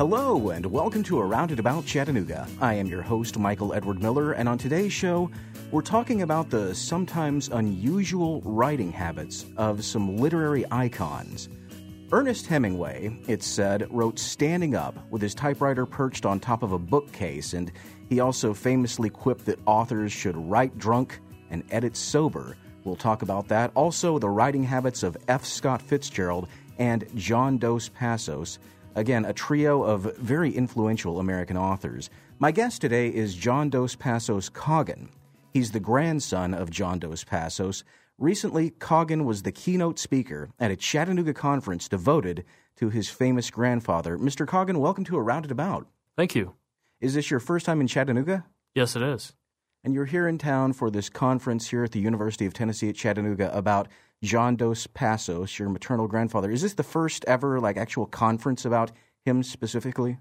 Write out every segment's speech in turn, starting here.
Hello, and welcome to Around and About Chattanooga. I am your host, Michael Edward Miller, and on today's show, we're talking about the sometimes unusual writing habits of some literary icons. Ernest Hemingway, it's said, wrote standing up with his typewriter perched on top of a bookcase, and he also famously quipped that authors should write drunk and edit sober. We'll talk about that. Also, the writing habits of F. Scott Fitzgerald and John Dos Passos. Again, a trio of very influential American authors. My guest today is John Dos Passos Coggin. He's the grandson of John Dos Passos. Recently, Coggin was the keynote speaker at a Chattanooga conference devoted to his famous grandfather. Mr. Coggin, welcome to Around and About. Thank you. Is this your first time in Chattanooga? Yes, it is. And you're here in town for this conference here at the University of Tennessee at Chattanooga about John Dos Passos, your maternal grandfather. Is this the first ever actual conference about him specifically?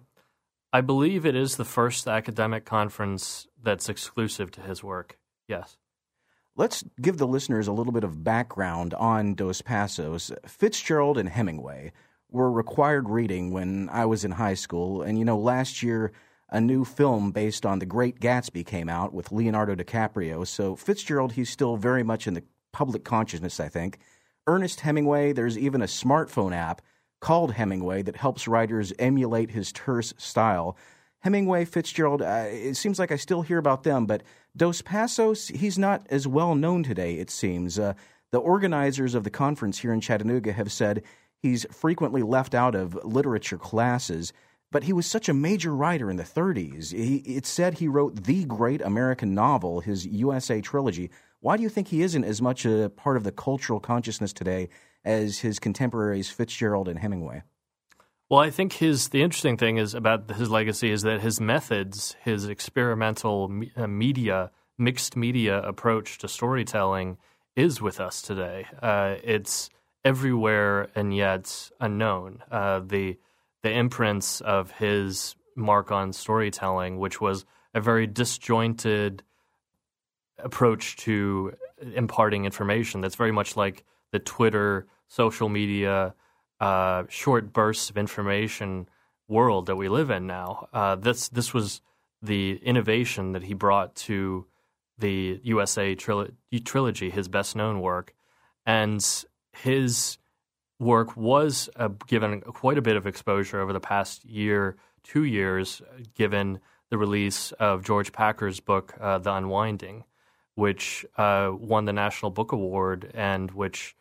I believe it is the first academic conference that's exclusive to his work. Yes. Let's give the listeners a little bit of background on Dos Passos. Fitzgerald and Hemingway were required reading when I was in high school. And, last year, a new film based on The Great Gatsby came out with Leonardo DiCaprio. So Fitzgerald, he's still very much in the public consciousness, I think. Ernest Hemingway, there's even a smartphone app called Hemingway that helps writers emulate his terse style. Hemingway, Fitzgerald, it seems like I still hear about them, but Dos Passos, he's not as well known today, it seems. The organizers of the conference here in Chattanooga have said he's frequently left out of literature classes, but he was such a major writer in the 30s. It's said he wrote the great American novel, his USA trilogy. Why do you think he isn't as much a part of the cultural consciousness today as his contemporaries Fitzgerald and Hemingway? Well, I think the interesting thing is about his legacy is that his methods, his experimental mixed media approach to storytelling is with us today. It's everywhere and yet unknown. The imprints of his mark on storytelling, which was a very disjointed approach to imparting information that's very much like the Twitter, social media, short bursts of information world that we live in now. This was the innovation that he brought to the USA trilogy, his best-known work. And his work was given quite a bit of exposure over the past 2 years, given the release of George Packer's book, The Unwinding, which won the National Book Award and which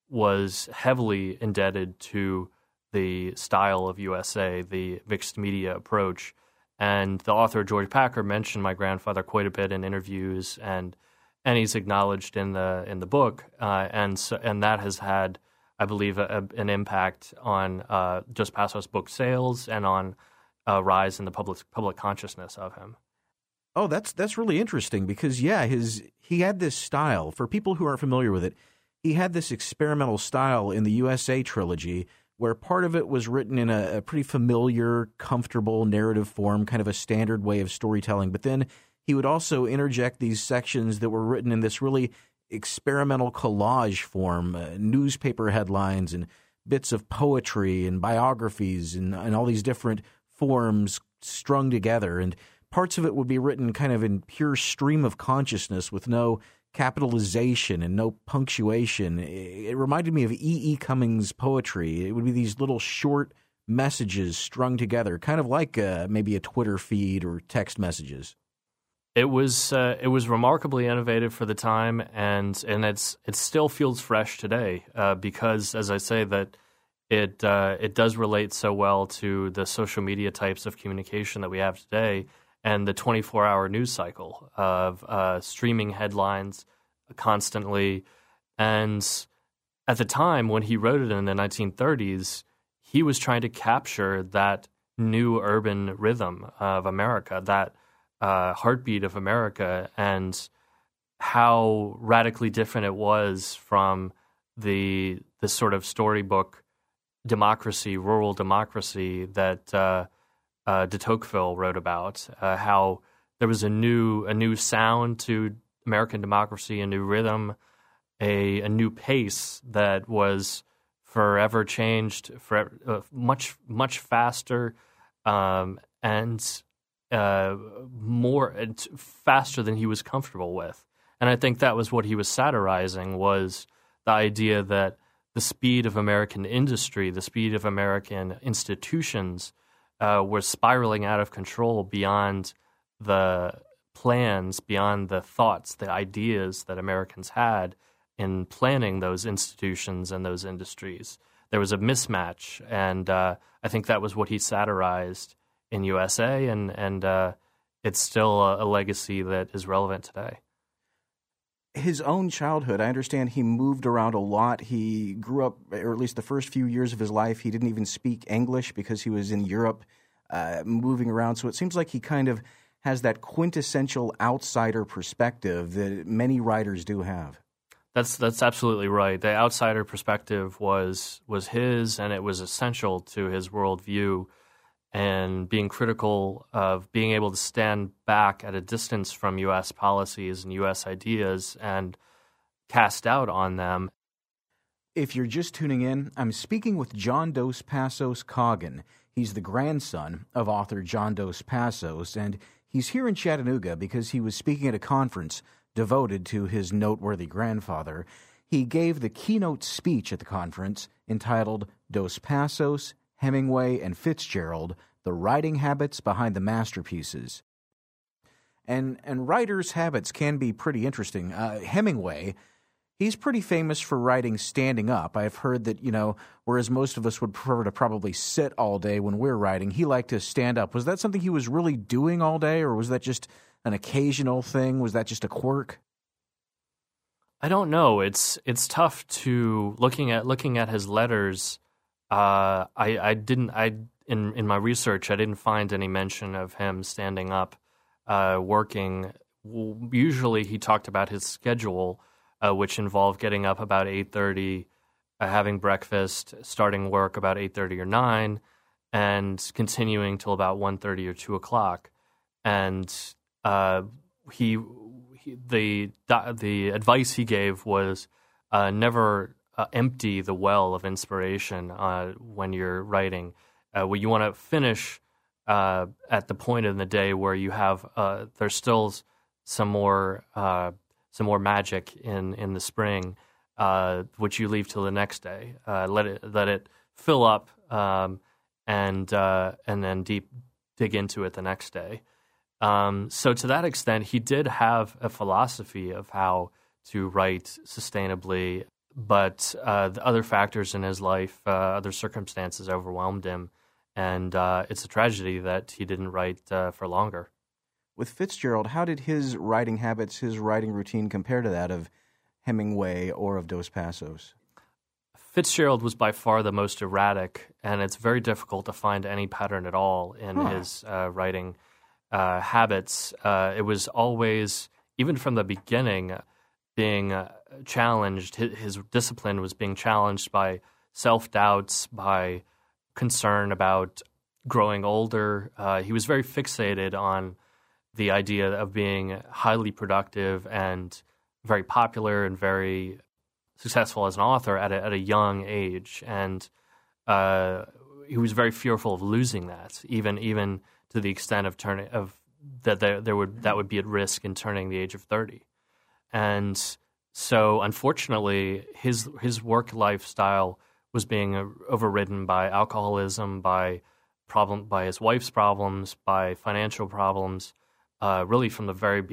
was heavily indebted to the style of USA, the mixed media approach. And the author, George Packer, mentioned my grandfather quite a bit in interviews, and he's acknowledged in the book, and that has had, I believe, an impact on Dos Passos book sales and on a rise in the public consciousness of him. Oh, that's really interesting because, he had this style. For people who aren't familiar with it, he had this experimental style in the USA trilogy where part of it was written in a pretty familiar, comfortable narrative form, kind of a standard way of storytelling. But then he would also interject these sections that were written in this really experimental collage form, newspaper headlines and bits of poetry and biographies and all these different forms strung together. And parts of it would be written kind of in pure stream of consciousness with no capitalization and no punctuation. It reminded me of E.E. Cummings' poetry. It would be these little short messages strung together, kind of like maybe a Twitter feed or text messages. It was remarkably innovative for the time, and it still feels fresh today because, as I say, that it does relate so well to the social media types of communication that we have today and the 24-hour news cycle of streaming headlines constantly. And at the time when he wrote it in the 1930s, he was trying to capture that new urban rhythm of America, that heartbeat of America, and how radically different it was from the sort of storybook democracy, rural democracy that de Tocqueville wrote about. How there was a new sound to American democracy, a new rhythm, a new pace that was forever changed, much faster, and faster than he was comfortable with. And I think that was what he was satirizing, was the idea that the speed of American industry, the speed of American institutions was spiraling out of control beyond the plans, beyond the thoughts, the ideas that Americans had in planning those institutions and those industries. There was a mismatch, and I think that was what he satirized in USA, and it's still a legacy that is relevant today. His own childhood, I understand he moved around a lot. He grew up, or at least the first few years of his life, he didn't even speak English because he was in Europe, moving around. So it seems like he kind of has that quintessential outsider perspective that many writers do have. That's absolutely right. The outsider perspective was his, and it was essential to his worldview. And being critical of being able to stand back at a distance from U.S. policies and U.S. ideas and cast doubt on them. If you're just tuning in, I'm speaking with John Dos Passos Coggin. He's the grandson of author John Dos Passos, and he's here in Chattanooga because he was speaking at a conference devoted to his noteworthy grandfather. He gave the keynote speech at the conference entitled Dos Passos, Hemingway, and Fitzgerald, The Writing Habits Behind the Masterpieces. And writers' habits can be pretty interesting. Hemingway, he's pretty famous for writing standing up. I've heard that, whereas most of us would prefer to probably sit all day when we're writing, he liked to stand up. Was that something he was really doing all day, or was that just an occasional thing? Was that just a quirk? I don't know. It's tough to looking at his letters. In my research, I didn't find any mention of him standing up, working. Usually, he talked about his schedule, which involved getting up about 8:30, having breakfast, starting work about 8:30 or 9, and continuing till about 1:30 or 2 o'clock. And the advice he gave was never empty the well of inspiration when you're writing. Well, you want to finish at the point in the day where you have there's still some more magic in the spring, which you leave till the next day. Let it fill up, and then dig into it the next day. So to that extent, he did have a philosophy of how to write sustainably. But the other factors in his life, other circumstances overwhelmed him, and it's a tragedy that he didn't write for longer. With Fitzgerald, how did his writing habits, his writing routine compare to that of Hemingway or of Dos Passos? Fitzgerald was by far the most erratic, and it's very difficult to find any pattern at all in his writing habits. It was always, even from the beginning, being challenged. His discipline was being challenged by self-doubts, by concern about growing older. He was very fixated on the idea of being highly productive and very popular and very successful as an author at a young age. And he was very fearful of losing that, even to the extent of that would be at risk in turning the age of 30. And so, unfortunately, his work lifestyle was being overridden by alcoholism, by his wife's problems, by financial problems. Really, from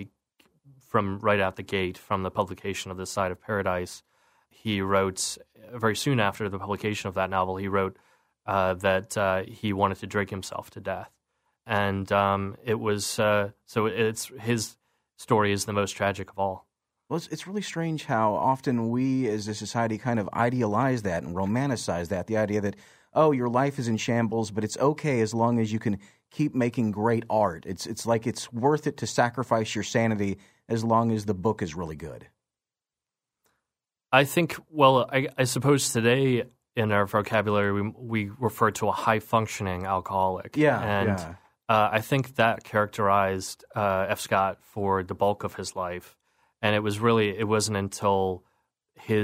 right out the gate, from the publication of This Side of Paradise, he wrote very soon after the publication of that novel. He wrote that he wanted to drink himself to death, and it was so. It's his story is the most tragic of all. Well, it's really strange how often we as a society kind of idealize that and romanticize that, the idea that, oh, your life is in shambles, but it's okay as long as you can keep making great art. It's like it's worth it to sacrifice your sanity as long as the book is really good. I think, well, I suppose today in our vocabulary we refer to a high-functioning alcoholic. Yeah. I think that characterized F. Scott for the bulk of his life. And it wasn't until the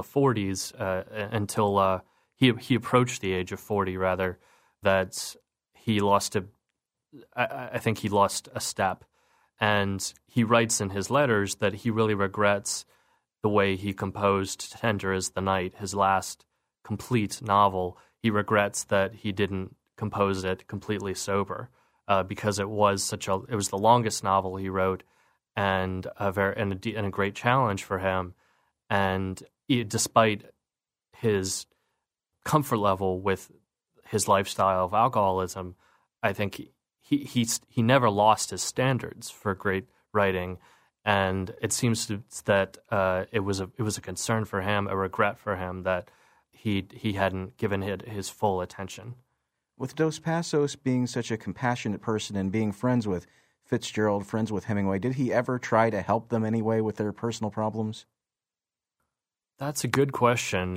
40s, until he approached the age of 40, rather, that I think he lost a step. And he writes in his letters that he really regrets the way he composed Tender as the Night, his last complete novel. He regrets that he didn't compose it completely sober because it was the longest novel he wrote and a great challenge for him. And despite his comfort level with his lifestyle of alcoholism, I think he never lost his standards for great writing, and it seems that it was a concern for him, a regret for him that he hadn't given it his full attention. With Dos Passos being such a compassionate person and being friends with Fitzgerald, friends with Hemingway, did he ever try to help them anyway with their personal problems? That's a good question.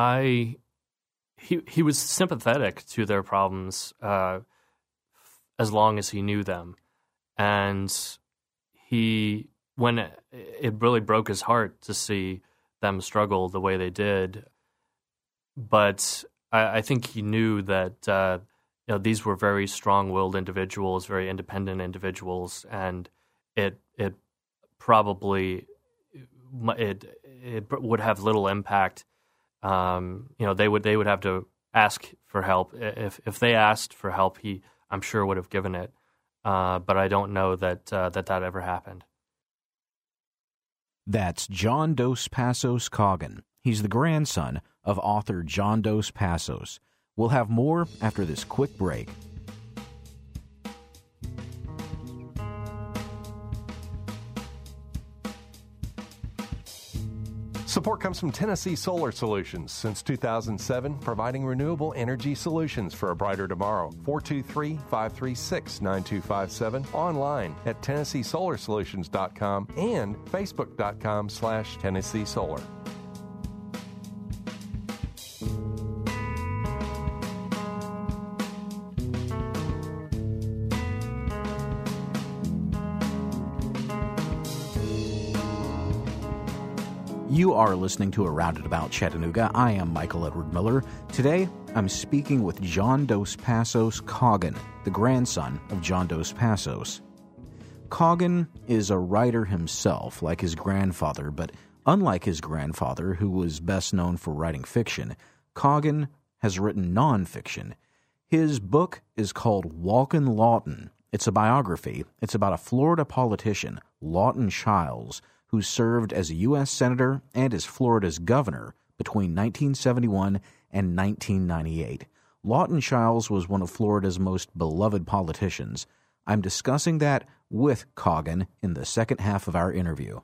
He was sympathetic to their problems as long as he knew them. And when it really broke his heart to see them struggle the way they did. But I think he knew that these were very strong-willed individuals, very independent individuals, and it probably would have little impact. They would have to ask for help. If they asked for help, I'm sure would have given it, but I don't know that ever happened. That's John Dos Passos Coggin. He's the grandson of author John Dos Passos. We'll have more after this quick break. Support comes from Tennessee Solar Solutions. Since 2007, providing renewable energy solutions for a brighter tomorrow. 423-536-9257. Online at TennesseeSolarSolutions.com and Facebook.com/Tennessee Solar. You are listening to Around and About Chattanooga. I am Michael Edward Miller. Today, I'm speaking with John Dos Passos Coggin, the grandson of John Dos Passos. Coggin is a writer himself, like his grandfather, but unlike his grandfather, who was best known for writing fiction, Coggin has written nonfiction. His book is called Walkin' Lawton. It's a biography. It's about a Florida politician, Lawton Chiles, who served as a U.S. Senator and as Florida's governor between 1971 and 1998. Lawton Chiles was one of Florida's most beloved politicians. I'm discussing that with Coggin in the second half of our interview.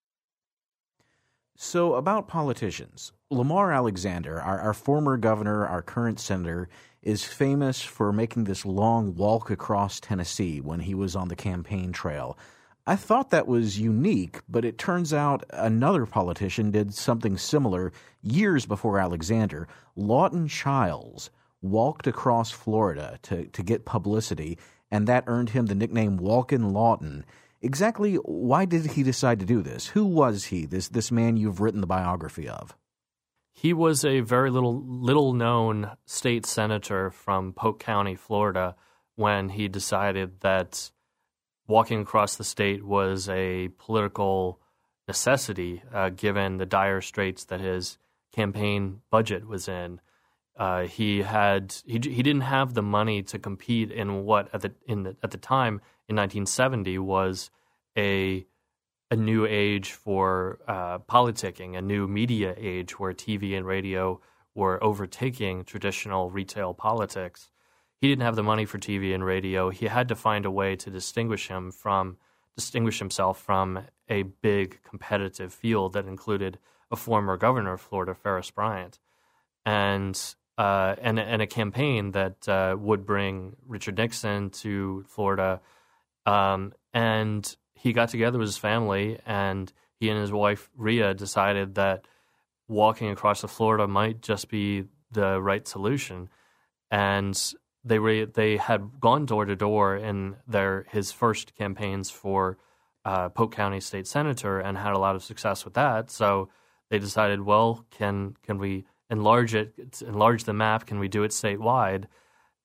So, about politicians. Lamar Alexander, our former governor, our current senator, is famous for making this long walk across Tennessee when he was on the campaign trail. I thought that was unique, but it turns out another politician did something similar years before Alexander. Lawton Chiles walked across Florida to get publicity, and that earned him the nickname Walkin' Lawton. Exactly why did he decide to do this? Who was he, this man you've written the biography of? He was a very little-known state senator from Polk County, Florida, when he decided that walking across the state was a political necessity, given the dire straits that his campaign budget was in. He didn't have the money to compete in what at the time in 1970 was a new age for politicking, a new media age where TV and radio were overtaking traditional retail politics. He didn't have the money for TV and radio. He had to find a way to distinguish himself from a big competitive field that included a former governor of Florida, Ferris Bryant, and a campaign that would bring Richard Nixon to Florida. And he got together with his family, and he and his wife Rhea decided that walking across Florida might just be the right solution, and They had gone door to door in his first campaigns for Polk County State Senator and had a lot of success with that. So they decided, well, can we enlarge the map? Can we do it statewide?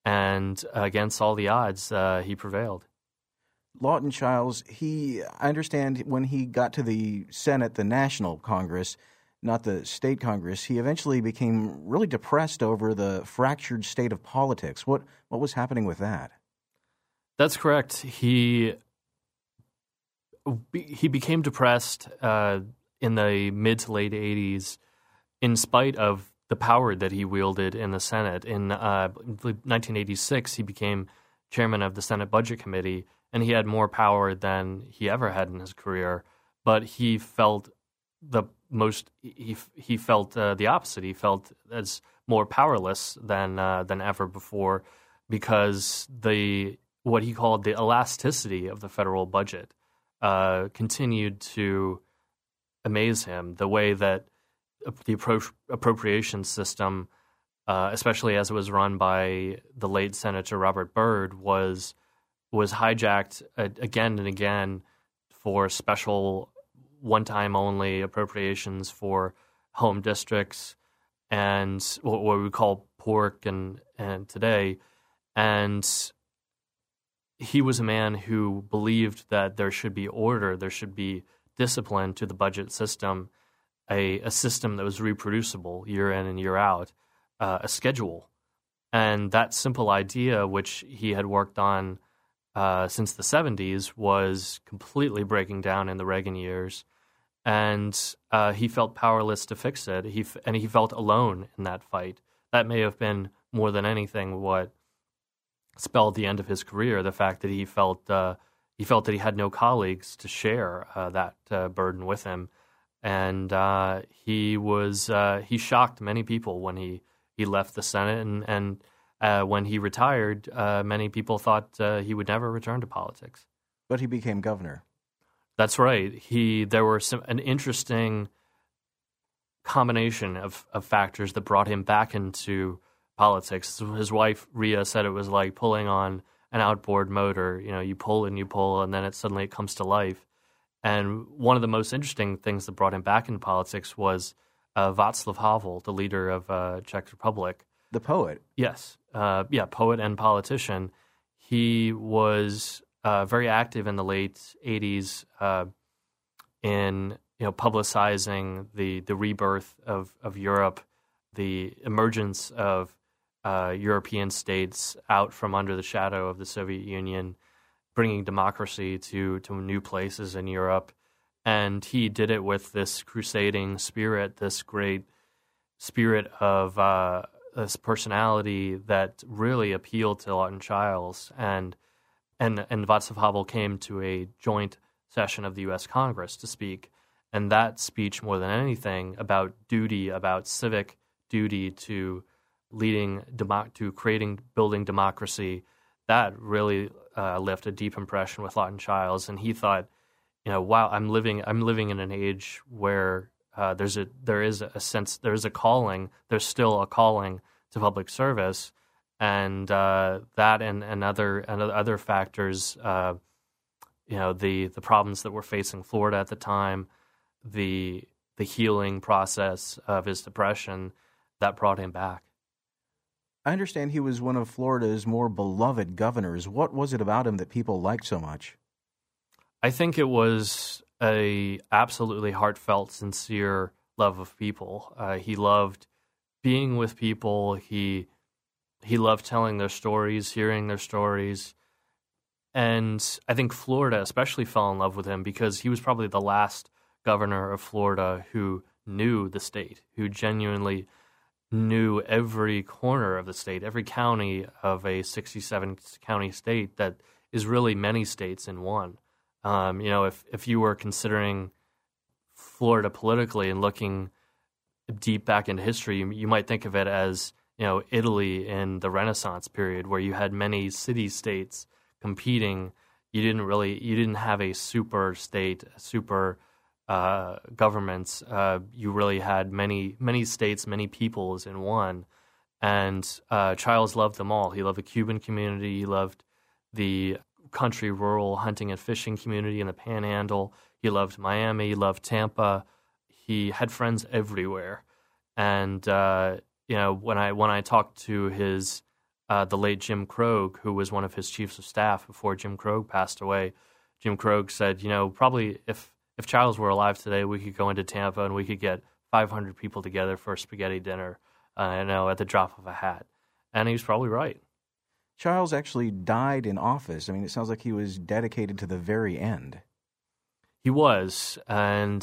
and against all the odds, he prevailed. Lawton Chiles, I understand when he got to the Senate, the National Congress, not the state Congress, he eventually became really depressed over the fractured state of politics. What was happening with that? That's correct. He became depressed in the mid to late 80s in spite of the power that he wielded in the Senate. In 1986, he became chairman of the Senate Budget Committee, and he had more power than he ever had in his career. But he felt the opposite. He felt as more powerless than ever before, because what he called the elasticity of the federal budget continued to amaze him. The way that the appropriation system, especially as it was run by the late Senator Robert Byrd, was hijacked again and again for special one-time only appropriations for home districts and what we call pork and today. And he was a man who believed that there should be order, there should be discipline to the budget system, a system that was reproducible year in and year out, a schedule. And that simple idea, which he had worked on since the 70s, was completely breaking down in the Reagan years. And he felt powerless to fix it. He felt alone in that fight. That may have been more than anything what spelled the end of his career, the fact that he felt that he had no colleagues to share that burden with him. And he shocked many people when he left the Senate, and when he retired, many people thought he would never return to politics. But he became governor. That's right. There were an interesting combination of factors that brought him back into politics. His wife, Rhea, said it was like pulling on an outboard motor. You know, you pull, and then suddenly it comes to life. And one of the most interesting things that brought him back into politics was Václav Havel, the leader of Czech Republic. The poet. Yes. Poet and politician. He was very active in the late 80s in publicizing the rebirth of Europe, the emergence of European states out from under the shadow of the Soviet Union, bringing democracy to new places in Europe. And he did it with this crusading spirit, this great spirit of this personality that really appealed to Lawton Chiles. And Václav Havel came to a joint session of the U.S. Congress to speak. And that speech, more than anything, about duty, about civic duty to building democracy, that really left a deep impression with Lawton Chiles. And he thought, wow, I'm living in an age where there is a calling. There's still a calling to public service, and that and other factors. The problems that were facing Florida at the time, the healing process of his depression, that brought him back. I understand he was one of Florida's more beloved governors. What was it about him that people liked so much? I think it was a absolutely heartfelt, sincere love of people. He loved being with people. He loved telling their stories, hearing their stories. And I think Florida especially fell in love with him because he was probably the last governor of Florida who knew the state, who genuinely knew every corner of the state, every county of a 67-county state that is really many states in one. If you were considering Florida politically and looking deep back into history, you might think of it as, Italy in the Renaissance period, where you had many city-states competing. You didn't have a super state, super governments. You really had many states, many peoples in one. And Chiles loved them all. He loved the Cuban community. He loved the country, rural hunting and fishing community in the Panhandle. He loved Miami. He loved Tampa. He had friends everywhere. And when I talked to his the late Jim Krogh, who was one of his chiefs of staff before Jim Krogh passed away. Jim Krogh said, probably if Childs were alive today, we could go into Tampa and we could get 500 people together for a spaghetti dinner, at the drop of a hat. And he was probably right. Childs actually died in office. I mean, it sounds like he was dedicated to the very end. He was, and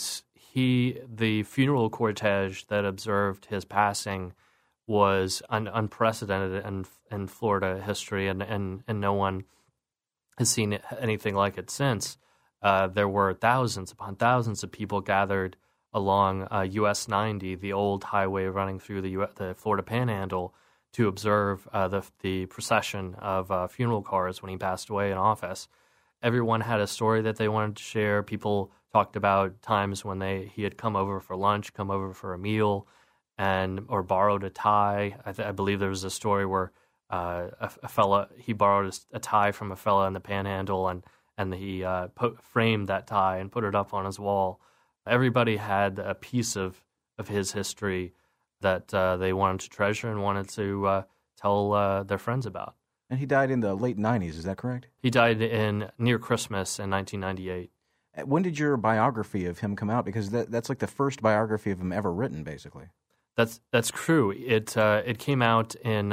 the funeral cortege that observed his passing was unprecedented in Florida history, and no one has seen anything like it since. There were thousands upon thousands of people gathered along US 90, the old highway running through the Florida Panhandle, to observe the procession of funeral cars when he passed away in office. Everyone had a story that they wanted to share. People talked about times when he had come over for lunch, come over for a meal, or borrowed a tie. I believe there was a story where a fella, he borrowed a tie from a fella in the Panhandle, and he framed that tie and put it up on his wall. Everybody had a piece of his history that they wanted to treasure and wanted to tell their friends about. And he died in the late 90s, is that correct? He died near Christmas in 1998. When did your biography of him come out? Because that's like the first biography of him ever written, basically. That's true. It came out in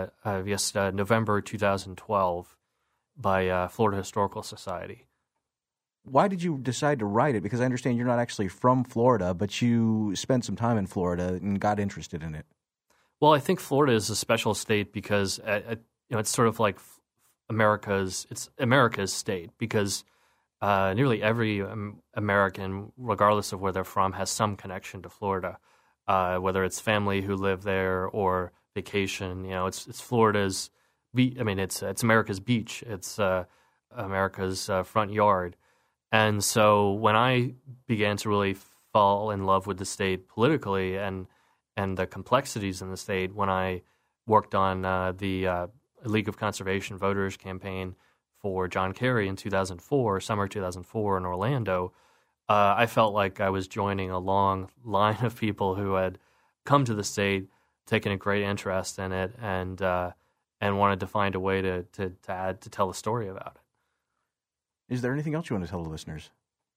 November 2012 by Florida Historical Society. Why did you decide to write it? Because I understand you're not actually from Florida, but you spent some time in Florida and got interested in it. Well, I think Florida is a special state because it's sort of like America's state, because nearly every American, regardless of where they're from, has some connection to Florida, whether it's family who live there or vacation. It's Florida's. It's America's beach. It's America's front yard. And so when I began to really fall in love with the state politically and the complexities in the state, when I worked on the League of Conservation Voters campaign for John Kerry in summer 2004 in Orlando, I felt like I was joining a long line of people who had come to the state, taken a great interest in it, and wanted to find a way to tell a story about it. Is there anything else you want to tell the listeners?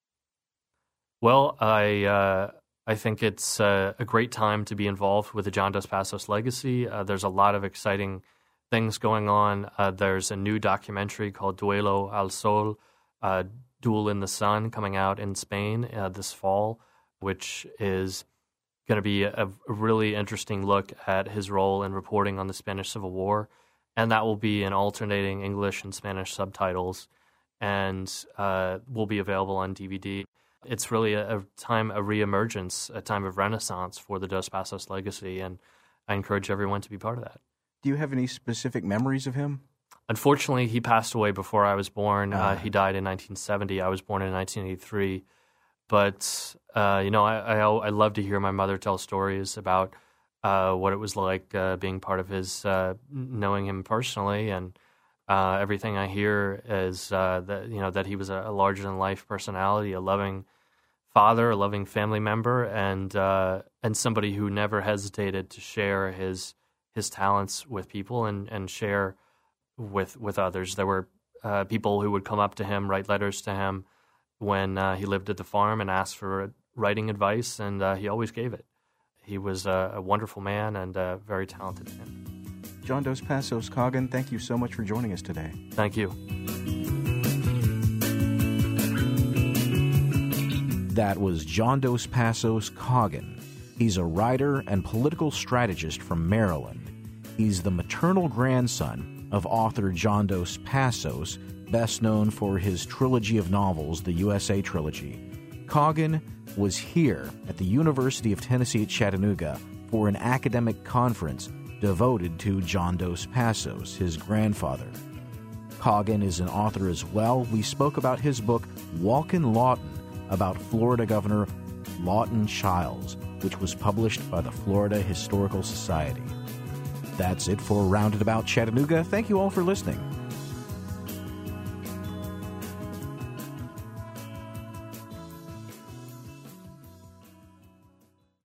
Well, I think it's a great time to be involved with the John Dos Passos legacy. There's a lot of exciting things going on. There's a new documentary called Duelo al Sol, Duel in the Sun, coming out in Spain this fall, which is going to be a really interesting look at his role in reporting on the Spanish Civil War. And that will be in alternating English and Spanish subtitles, and will be available on DVD. It's really a time of reemergence, a time of renaissance for the Dos Passos legacy, and I encourage everyone to be part of that. Do you have any specific memories of him? Unfortunately, he passed away before I was born. He died in 1970. I was born in 1983. But, I love to hear my mother tell stories about what it was like being part of his, knowing him personally, and everything I hear is that he was a larger-than-life personality, a loving father, a loving family member, and somebody who never hesitated to share his talents with people and share with others. There were people who would come up to him, write letters to him when he lived at the farm and ask for writing advice, and he always gave it. He was a wonderful man and a very talented man. John Dos Passos Coggin, thank you so much for joining us today. Thank you. That was John Dos Passos Coggin. He's a writer and political strategist from Maryland. He's the maternal grandson of author John Dos Passos, best known for his trilogy of novels, the USA Trilogy. Coggin was here at the University of Tennessee at Chattanooga for an academic conference devoted to John Dos Passos, his grandfather. Coggin is an author as well. We spoke about his book, Walkin' Lawton, about Florida Governor Lawton Chiles, which was published by the Florida Historical Society. That's it for Rounded About Chattanooga. Thank you all for listening.